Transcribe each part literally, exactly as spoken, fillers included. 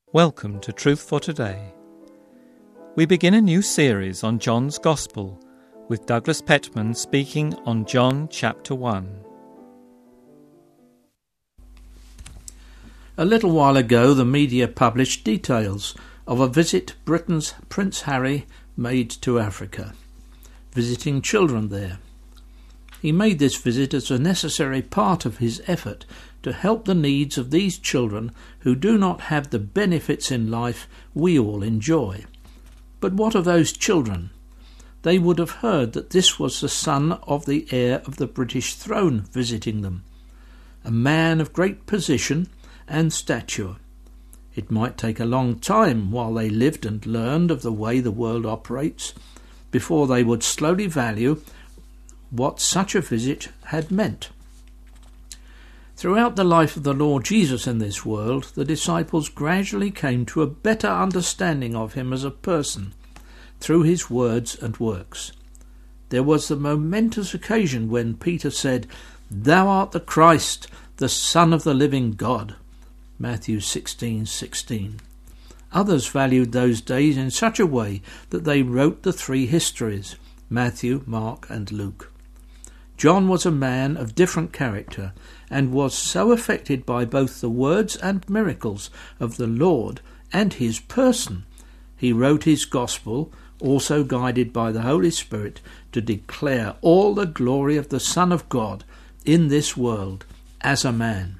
Welcome to Truth for Today. We begin a new series on John's Gospel with Douglas Petman speaking on John chapter one. A little while ago the media published details of a visit Britain's Prince Harry made to Africa, visiting children there. He made this visit as a necessary part of his effort to help the needs of these children who do not have the benefits in life we all enjoy. But what of those children? They would have heard that this was the son of the heir of the British throne visiting them, a man of great position and stature. It might take a long time while they lived and learned of the way the world operates before they would slowly value what such a visit had meant. Throughout the life of the Lord Jesus in this world, the disciples gradually came to a better understanding of him as a person through his words and works. There was the momentous occasion when Peter said, "Thou art the Christ, the Son of the living God." Matthew sixteen sixteen. Others valued those days in such a way that they wrote the three histories, Matthew, Mark and Luke. John was a man of different character and was so affected by both the words and miracles of the Lord and his person. He wrote his gospel, also guided by the Holy Spirit, to declare all the glory of the Son of God in this world as a man.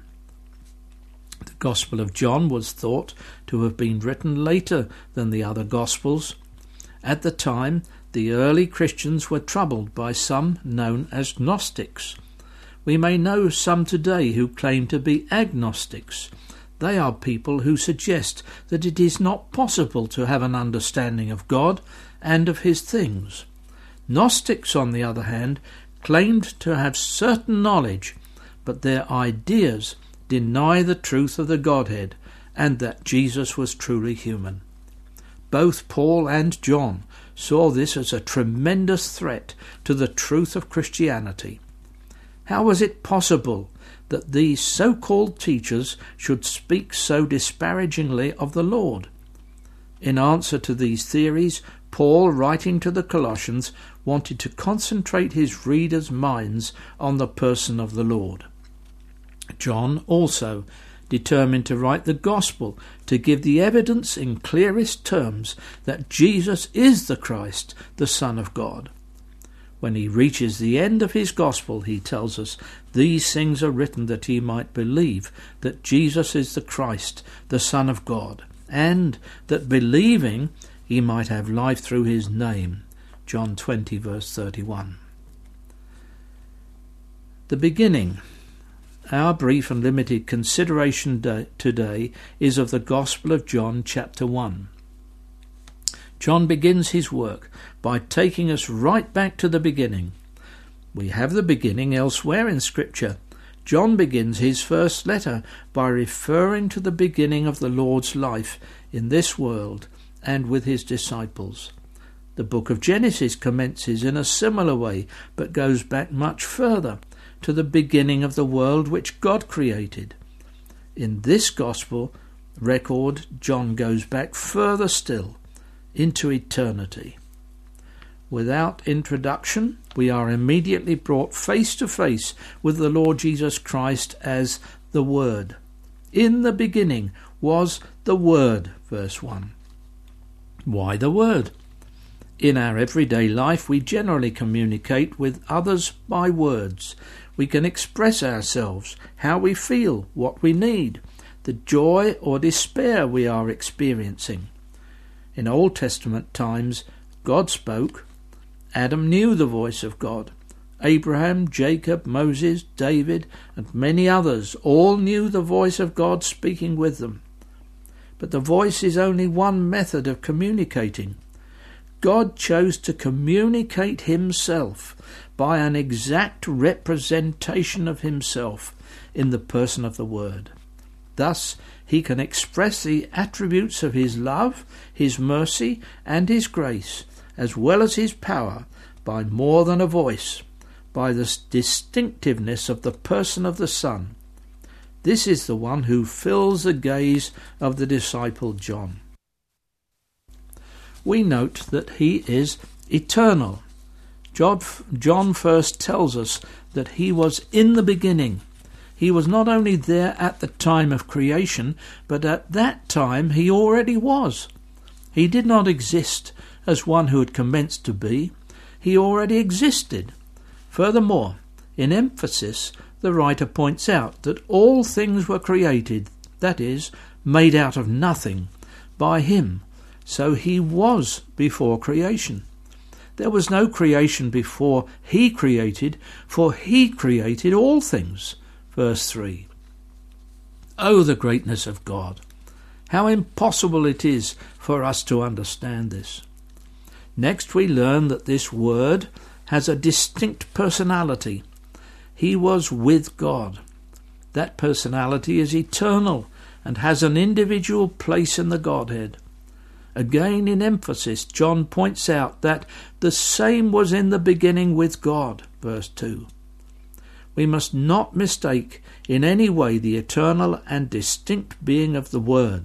The Gospel of John was thought to have been written later than the other Gospels. At the time, the early Christians were troubled by some known as Gnostics. We may know some today who claim to be agnostics. They are people who suggest that it is not possible to have an understanding of God and of his things. Gnostics, on the other hand, claimed to have certain knowledge, but their ideas deny the truth of the Godhead and that Jesus was truly human. Both Paul and John saw this as a tremendous threat to the truth of Christianity. How was it possible that these so-called teachers should speak so disparagingly of the Lord? In answer to these theories, Paul, writing to the Colossians, wanted to concentrate his readers' minds on the person of the Lord. John also determined to write the gospel to give the evidence in clearest terms that Jesus is the Christ, the Son of God. When he reaches the end of his gospel, he tells us, "These things are written that ye might believe that Jesus is the Christ, the Son of God, and that believing ye might have life through his name." John twenty, verse thirty-one. The beginning. Our brief and limited consideration today is of the Gospel of John chapter one. John begins his work by taking us right back to the beginning. We have the beginning elsewhere in Scripture. John begins his first letter by referring to the beginning of the Lord's life in this world and with his disciples. The book of Genesis commences in a similar way, but goes back much further, to the beginning of the world which God created. In this gospel record, John goes back further still, into eternity. Without introduction, we are immediately brought face to face with the Lord Jesus Christ as the Word. In the beginning was the Word, verse one. Why the Word? In our everyday life, we generally communicate with others by words. We can express ourselves, how we feel, what we need, the joy or despair we are experiencing. In Old Testament times, God spoke. Adam knew the voice of God. Abraham, Jacob, Moses, David, and many others all knew the voice of God speaking with them. But the voice is only one method of communicating. God chose to communicate himself by an exact representation of himself in the person of the Word. Thus, he can express the attributes of his love, his mercy, and his grace, as well as his power, by more than a voice, by the distinctiveness of the person of the Son. This is the one who fills the gaze of the disciple John. We note that he is eternal. John first tells us that he was in the beginning. He was not only there at the time of creation, but at that time he already was. He did not exist as one who had commenced to be. He already existed. Furthermore, in emphasis, the writer points out that all things were created, that is, made out of nothing, by him. So he was before creation. There was no creation before he created, for he created all things. Verse three. Oh, the greatness of God! How impossible it is for us to understand this. Next we learn that this word has a distinct personality. He was with God. That personality is eternal and has an individual place in the Godhead. Again in emphasis, John points out that the same was in the beginning with God, verse two. We must not mistake in any way the eternal and distinct being of the Word.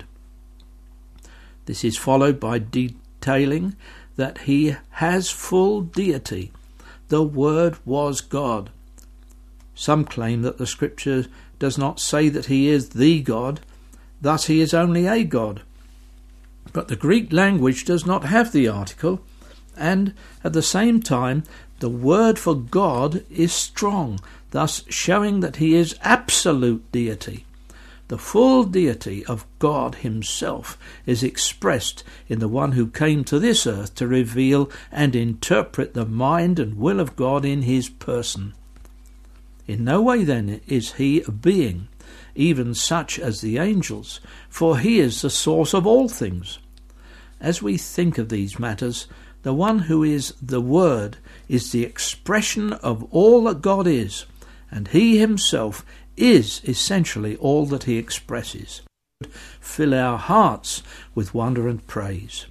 This is followed by detailing that he has full deity. The Word was God. Some claim that the Scripture does not say that he is the God, thus he is only a God. But the Greek language does not have the article, and at the same time the word for God is strong, thus showing that he is absolute deity. The full deity of God himself is expressed in the one who came to this earth to reveal and interpret the mind and will of God in his person. In no way then is he a being, even such as the angels, for he is the source of all things. As we think of these matters, the one who is the Word is the expression of all that God is, and he himself is essentially all that he expresses. Fill our hearts with wonder and praise.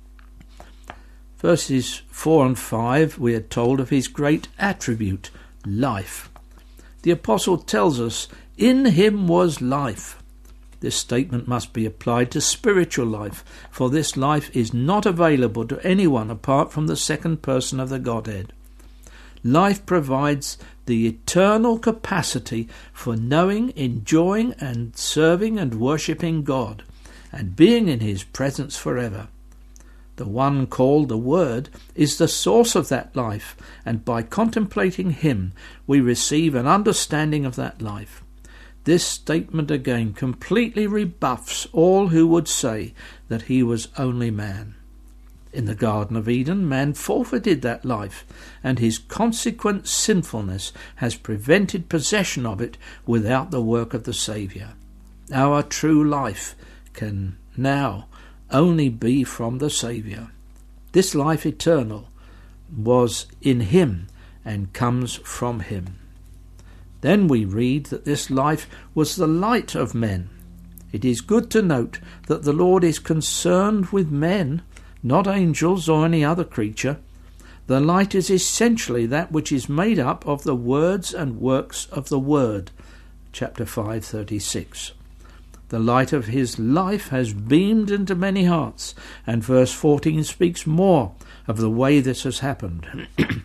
Verses four and five, we are told of his great attribute, life. The apostle tells us, in him was life. This statement must be applied to spiritual life, for this life is not available to anyone apart from the second person of the Godhead. Life provides the eternal capacity for knowing, enjoying, and serving and worshipping God, and being in his presence forever. The one called the Word is the source of that life, and by contemplating him we receive an understanding of that life. This statement again completely rebuffs all who would say that he was only man. In the Garden of Eden, man forfeited that life, and his consequent sinfulness has prevented possession of it without the work of the Saviour. Our true life can now only be from the Saviour. This life eternal was in him and comes from him. Then we read that this life was the light of men. It is good to note that the Lord is concerned with men, not angels or any other creature. The light is essentially that which is made up of the words and works of the Word. Chapter five, thirty-six. The light of his life has beamed into many hearts, and verse fourteen speaks more of the way this has happened.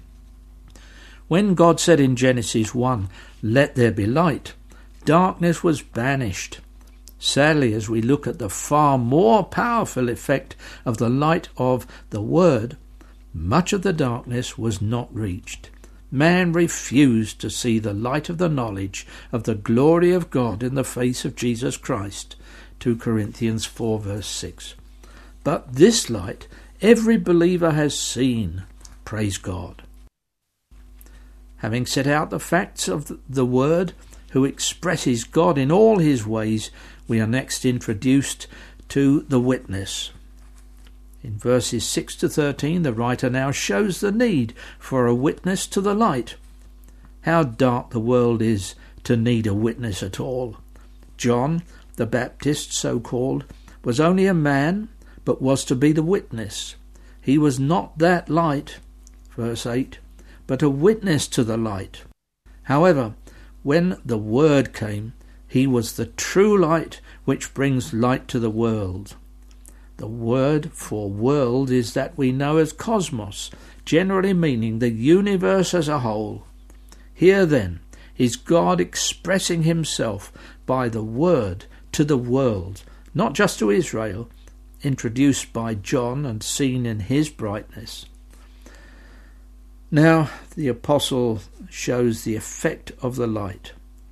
When God said in Genesis one, "Let there be light," darkness was banished. Sadly, as we look at the far more powerful effect of the light of the Word, much of the darkness was not reached. Man refused to see the light of the knowledge of the glory of God in the face of Jesus Christ. Second Corinthians four verse six. But this light every believer has seen. Praise God. Having set out the facts of the Word, who expresses God in all his ways, we are next introduced to the witness. In verses six to thirteen, the writer now shows the need for a witness to the light. How dark the world is to need a witness at all. John, the Baptist, so-called, was only a man, but was to be the witness. He was not that light, verse eight, but a witness to the light. However, when the Word came, He was the true light which brings light to the world. The word for world is that we know as cosmos, generally meaning the universe as a whole. Here then is God expressing himself by the word to the world, not just to Israel, introduced by John and seen in his brightness. Now the apostle shows the effect of the light.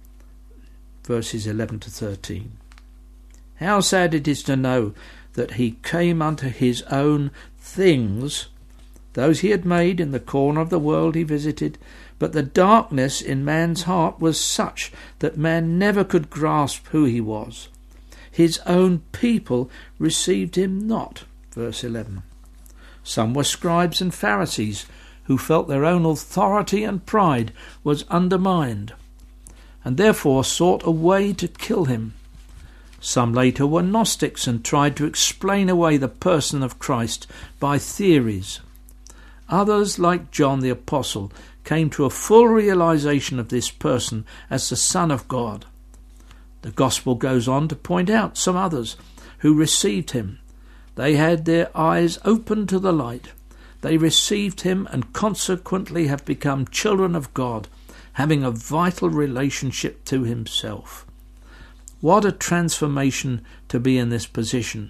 Verses eleven to thirteen. How sad it is to know that he came unto his own things, those he had made in the corner of the world he visited, but the darkness in man's heart was such that man never could grasp who he was. His own people received him not. Verse eleven. Some were scribes and Pharisees who felt their own authority and pride was undermined, and therefore sought a way to kill him. Some later were Gnostics and tried to explain away the person of Christ by theories. Others, like John the Apostle, came to a full realization of this person as the Son of God. The Gospel goes on to point out some others who received him. They had their eyes open to the light. They received him and consequently have become children of God, having a vital relationship to himself. What a transformation to be in this position.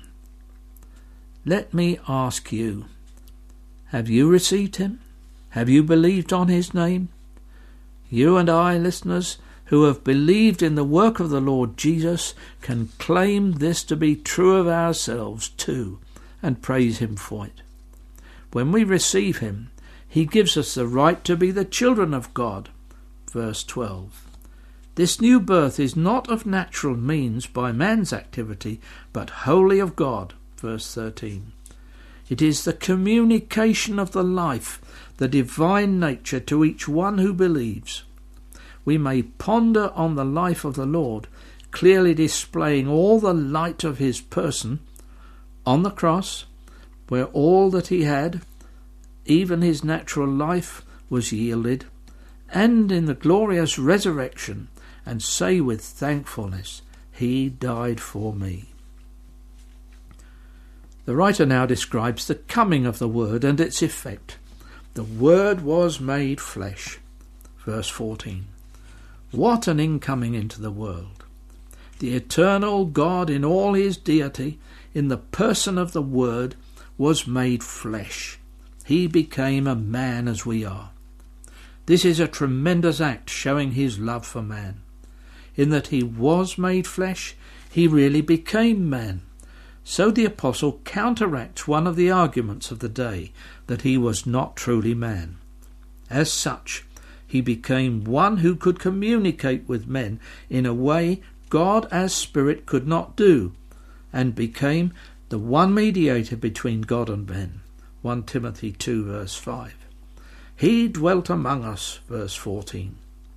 Let me ask you, have you received him? Have you believed on his name? You and I, listeners, who have believed in the work of the Lord Jesus, can claim this to be true of ourselves too, and praise him for it. When we receive him, he gives us the right to be the children of God. Verse twelve. This new birth is not of natural means by man's activity, but wholly of God. Verse thirteen. It is the communication of the life, the divine nature, to each one who believes. We may ponder on the life of the Lord, clearly displaying all the light of his person on the cross, where all that he had, even his natural life, was yielded, and in the glorious resurrection, and say with thankfulness, he died for me. The writer now describes the coming of the Word and its effect. The Word was made flesh. Verse fourteen. What an incoming into the world! The eternal God in all his deity, in the person of the Word, was made flesh. He became a man as we are. This is a tremendous act showing his love for man. In that he was made flesh, he really became man. So the apostle counteracts one of the arguments of the day, that he was not truly man. As such, he became one who could communicate with men in a way God as Spirit could not do, and became the one mediator between God and men. First Timothy two verse five. He dwelt among us, verse fourteen.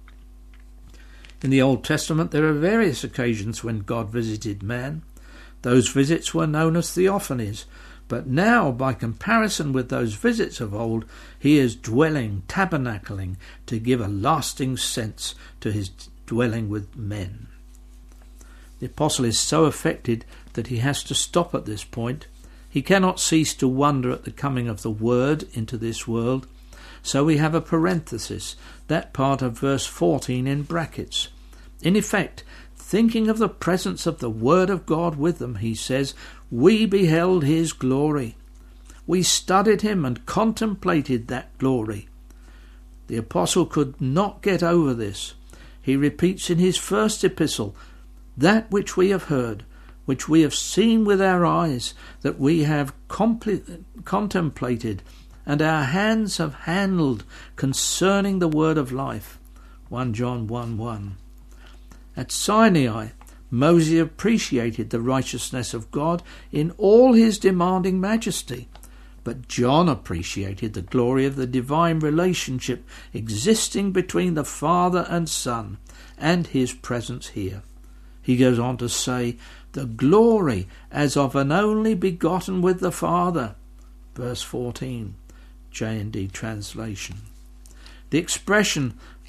In the Old Testament there are various occasions when God visited man. Those visits were known as theophanies, but now, by comparison with those visits of old, he is dwelling, tabernacling, to give a lasting sense to his dwelling with men. The apostle is so affected that he has to stop at this point. He cannot cease to wonder at the coming of the Word into this world. So we have a parenthesis, that part of verse fourteen in brackets. In effect, thinking of the presence of the Word of God with them, he says, we beheld his glory. We studied him and contemplated that glory. The apostle could not get over this. He repeats in his first epistle, that which we have heard, which we have seen with our eyes, that we have compl- contemplated, and our hands have handled concerning the word of life. First John one one. At Sinai, Moses appreciated the righteousness of God in all his demanding majesty, but John appreciated the glory of the divine relationship existing between the Father and Son, and his presence here. He goes on to say, the glory as of an only begotten with the Father. Verse fourteen, J and D translation. The expression,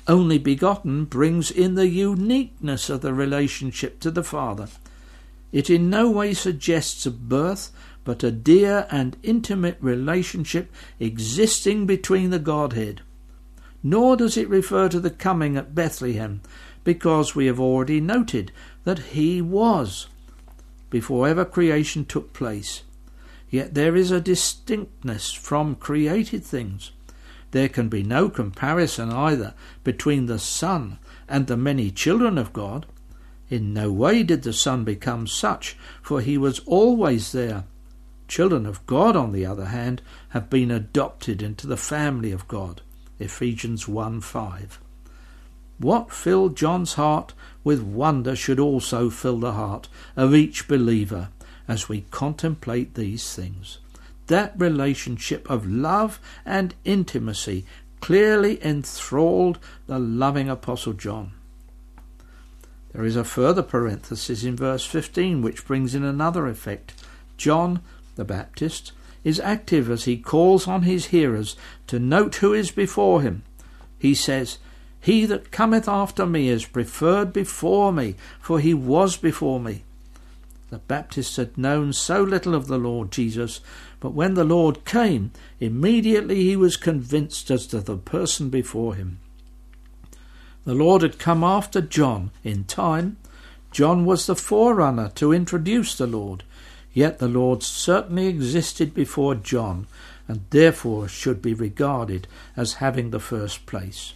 only begotten brings in the uniqueness of the relationship to the Father. It in no way suggests a birth, but a dear and intimate relationship existing between the Godhead. Nor does it refer to the coming at Bethlehem, because we have already noted that he was before ever creation took place. Yet there is a distinctness from created things. There can be no comparison either between the Son and the many children of God. In no way did the Son become such, for he was always there. Children of God, on the other hand, have been adopted into the family of God. Ephesians one five. What filled John's heart with wonder should also fill the heart of each believer as we contemplate these things. That relationship of love and intimacy clearly enthralled the loving Apostle John. There is a further parenthesis in verse fifteen which brings in another effect. John the Baptist is active as he calls on his hearers to note who is before him. He says, "He that cometh after me is preferred before me, for he was before me." The Baptist had known so little of the Lord Jesus, but when the Lord came, immediately he was convinced as to the person before him. The Lord had come after John in time. John was the forerunner to introduce the Lord, yet the Lord certainly existed before John, and therefore should be regarded as having the first place.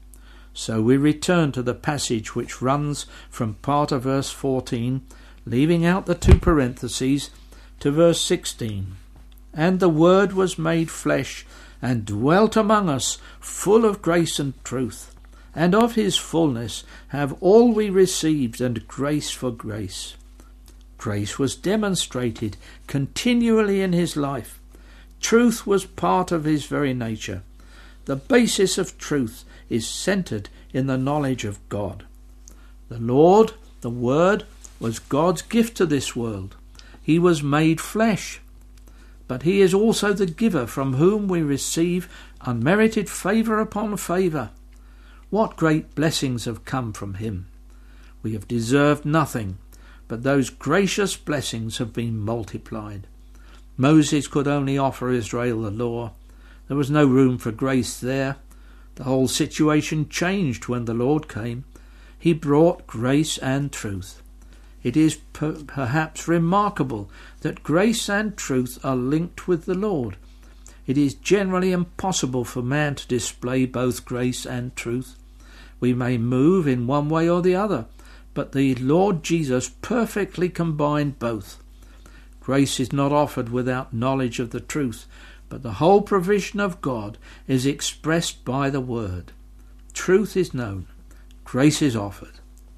So we return to the passage which runs from part of verse fourteen, leaving out the two parentheses, to verse sixteen. "And the Word was made flesh, and dwelt among us, full of grace and truth. And of his fullness have all we received, and grace for grace." Grace was demonstrated continually in his life. Truth was part of his very nature. The basis of truth is centered in the knowledge of God. The Lord, the Word, was God's gift to this world. He was made flesh. But he is also the giver from whom we receive unmerited favour upon favour. What great blessings have come from him! We have deserved nothing, but those gracious blessings have been multiplied. Moses could only offer Israel the law. There was no room for grace there. The whole situation changed when the Lord came. He brought grace and truth. It is per- perhaps remarkable that grace and truth are linked with the Lord. It is generally impossible for man to display both grace and truth. We may move in one way or the other, but the Lord Jesus perfectly combined both. Grace is not offered without knowledge of the truth, but the whole provision of God is expressed by the Word. Truth is known, grace is offered.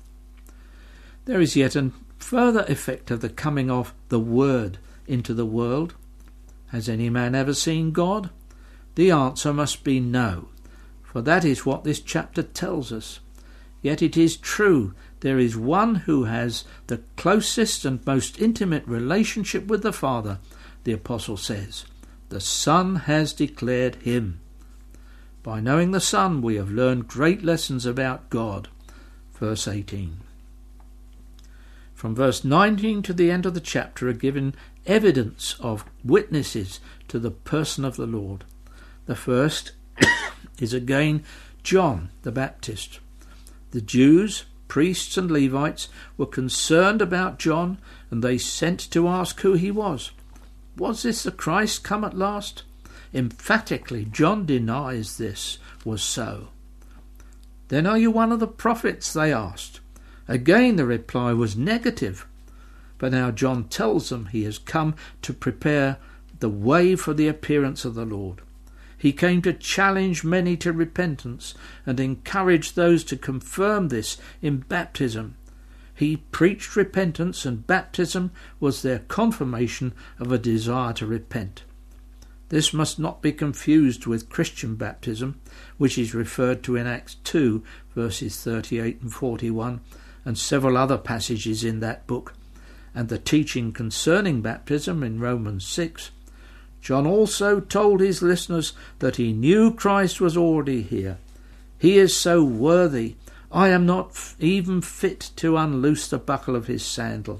There is yet a further effect of the coming of the Word into the world. Has any man ever seen God? The answer must be no, for that is what this chapter tells us. Yet it is true, there is one who has the closest and most intimate relationship with the Father. The Apostle says, "The Son has declared him." By knowing the Son, we have learned great lessons about God. Verse eighteen. From verse nineteen to the end of the chapter are given evidence of witnesses to the person of the Lord. The first is again John the Baptist. The Jews, priests and Levites were concerned about John, and they sent to ask who he was. Was this the Christ come at last? Emphatically, John denies this was so. "Then are you one of the prophets?" they asked. Again the reply was negative. But now John tells them he has come to prepare the way for the appearance of the Lord. He came to challenge many to repentance and encourage those to confirm this in baptism. He preached repentance, and baptism was their confirmation of a desire to repent. This must not be confused with Christian baptism, which is referred to in Acts two, verses thirty-eight and forty-one, and several other passages in that book, and the teaching concerning baptism in Romans six. John also told his listeners that he knew Christ was already here. He is so worthy, I am not f- even fit to unloose the buckle of his sandal.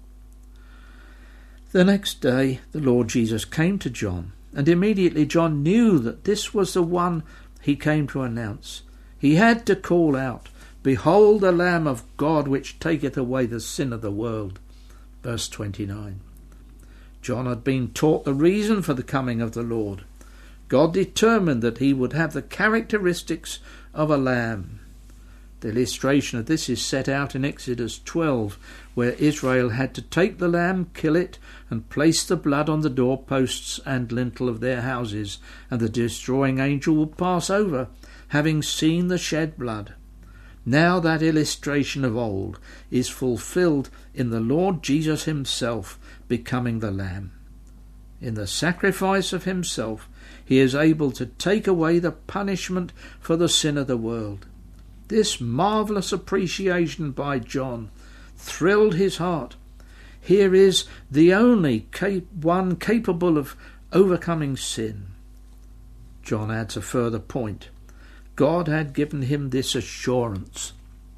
The next day the Lord Jesus came to John, and immediately John knew that this was the one he came to announce. He had to call out, "Behold the Lamb of God, which taketh away the sin of the world." Verse twenty-nine. John had been taught the reason for the coming of the Lord. God determined that he would have the characteristics of a lamb. The illustration of this is set out in Exodus twelve, where Israel had to take the lamb, kill it, and place the blood on the doorposts and lintel of their houses, and the destroying angel would pass over, having seen the shed blood. Now that illustration of old is fulfilled in the Lord Jesus himself becoming the Lamb. In the sacrifice of himself, he is able to take away the punishment for the sin of the world. This marvellous appreciation by John thrilled his heart. Here is the only cap- one capable of overcoming sin. John adds a further point. God had given him this assurance.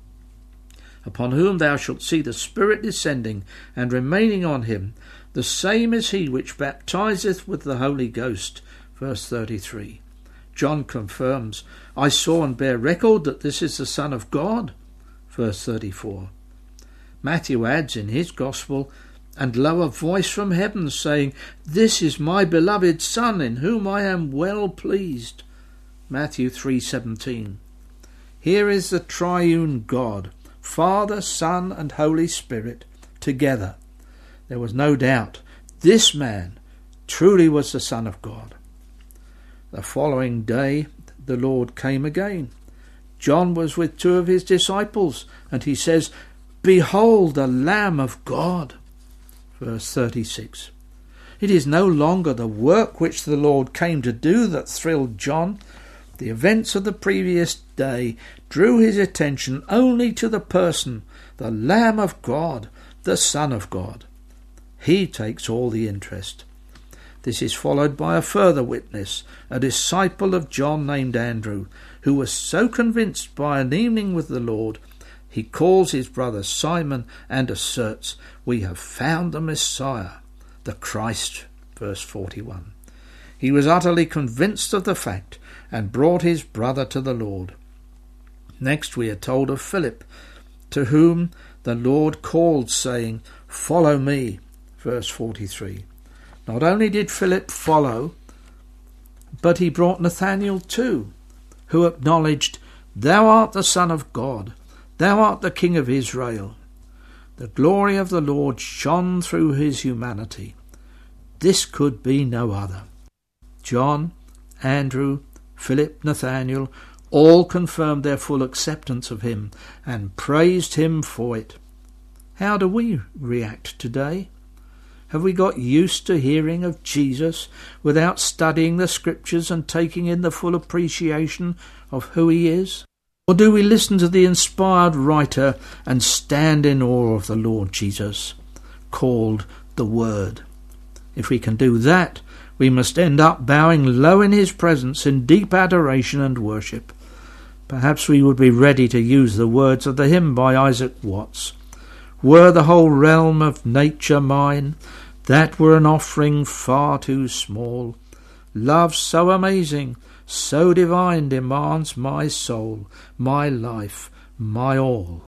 Upon whom thou shalt see the Spirit descending and remaining on him, the same is he which baptizeth with the Holy Ghost. Verse thirty-three. John confirms, I saw and bear record that this is the Son of God. Verse thirty-four. Matthew adds in his Gospel, and lo, a voice from heaven saying, This is my beloved Son, in whom I am well pleased. Matthew three seventeen. Here is the triune God, Father, Son, and Holy Spirit, together. There was no doubt this man truly was the Son of God. The following day the Lord came again. John was with two of his disciples, and he says, Behold the Lamb of God. Verse thirty-six. It is no longer the work which the Lord came to do that thrilled John. The events of the previous day drew his attention only to the person, the Lamb of God, the Son of God. He takes all the interest. This is followed by a further witness, a disciple of John named Andrew, who was so convinced by an evening with the Lord, he calls his brother Simon and asserts, We have found the Messiah, the Christ. Verse forty-one. He was utterly convinced of the fact and brought his brother to the Lord. Next we are told of Philip, to whom the Lord called, saying, Follow me. Verse forty-three. Not only did Philip follow, but he brought Nathanael too, who acknowledged, Thou art the Son of God, thou art the King of Israel. The glory of the Lord shone through his humanity. This could be no other. John, Andrew, Philip, Nathanael, all confirmed their full acceptance of him and praised him for it. How do we react today? Have we got used to hearing of Jesus without studying the Scriptures and taking in the full appreciation of who he is? Or do we listen to the inspired writer and stand in awe of the Lord Jesus, called the Word? If we can do that, we must end up bowing low in his presence in deep adoration and worship. Perhaps we would be ready to use the words of the hymn by Isaac Watts. Were the whole realm of nature mine, that were an offering far too small. Love so amazing, so divine demands my soul, my life, my all.